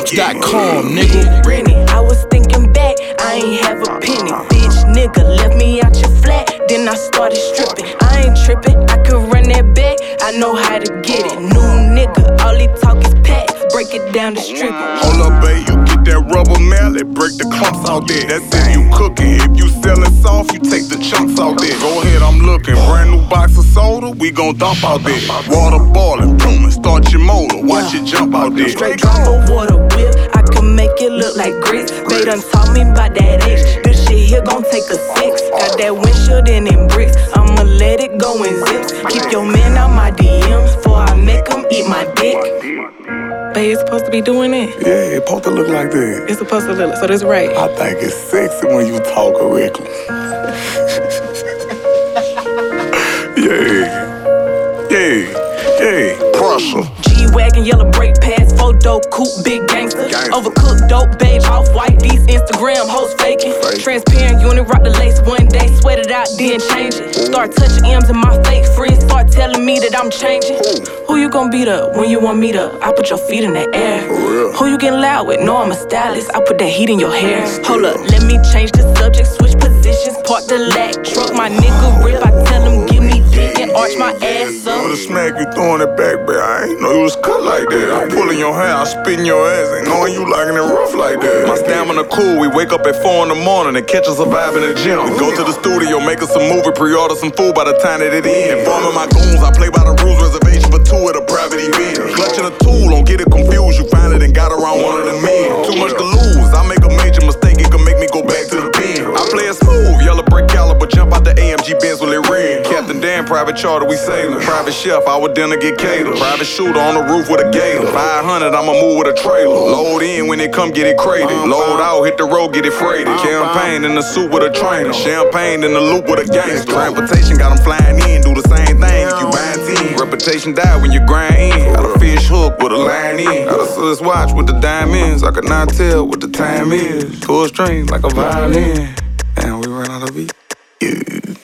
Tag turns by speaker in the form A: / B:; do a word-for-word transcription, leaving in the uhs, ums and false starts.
A: Vibes dot com, nigga.
B: Rennie, I was thinking back, I ain't have a penny. Bitch, nigga, left me out your flat, then I started stripping. I ain't tripping, I could run that back, I know how to get it. New nigga, all he talk is packs, break it down to strip.
C: Hold up, babe, you get that rubber mallet, break the clumps out there. That's if you cooking. If you sellin' soft, you take the chunks out there. Go ahead, I'm looking. Brand new box of soda, we gon' dump out there. Water boiling, booming, start your motor, watch it jump out there.
B: Straight drop a water whip, I can make it look like grits. They done taught me about that H. This shit here gon' take a six. Got that windshield in them bricks, I'ma let it go in zips. Keep your man out my D Ms, before I make him eat my dick. Babe, it's supposed to be doing it.
C: Yeah, it's supposed to look like that.
B: It's supposed to look like, so that's right.
C: I think it's sexy when you talk correctly. Yeah, yeah, yeah, pressure.
B: G-Wagon, yellow brake pads, photo coupe, big gangster.
C: Gangster.
B: Overcooked dope, beige, off-white, these Instagram hoes faking.
C: Fake.
B: Transparent unit, rock the lace one day, sweat it out, then change it. Start touching M's in my fake friends, start telling me that I'm changing.
C: Ooh.
B: Who you gon' beat up when you want me to? I put your feet in the air.
C: For real.
B: Who you getting loud with? No, I'm a stylist, I put that heat in your hair. Hold up, let me change the subject, switch positions, park the lack truck. My nigga rip, I tell him give me dick and arch my ass up.
C: For the smack, you throwing it back, babe. I ain't know you was cut like that. I'm pulling your hair, I'm spitting your ass, ain't knowing you liking it rough like that. My stamina cool, we wake up at four in the morning and catch us a vibe in the gym. We go to the studio, make us a movie, pre-order some food by the time that it ends. Informing my goons, I play by the rules, reservation for two at a private event. Clutching a tool, don't get it confused, you find it and got around one of the men. Too much to lose, I make a major mistake, it can make me go back to the pen. I play it smooth, yellow brick caliber, jump out the A M G Benz with it red. Captain Dan, private charter, we sailing. Private chef, our dinner get catered. Private shooter on the roof with a gator. five hundred, I'ma move with a trailer. Load in when it come, get it crated. Load out, hit the road, get it freighted. Campaign in the suit with a trainer. Champagne in the loop with a gangster. Transportation got them flying in, do the same thing if you buying ten. Reputation die when you grind in. Got a fish hook with a line in. Got a Swiss watch with the diamonds. I could not tell what the time is. Pull strings like a violin. And we ran out of beat. Yeah.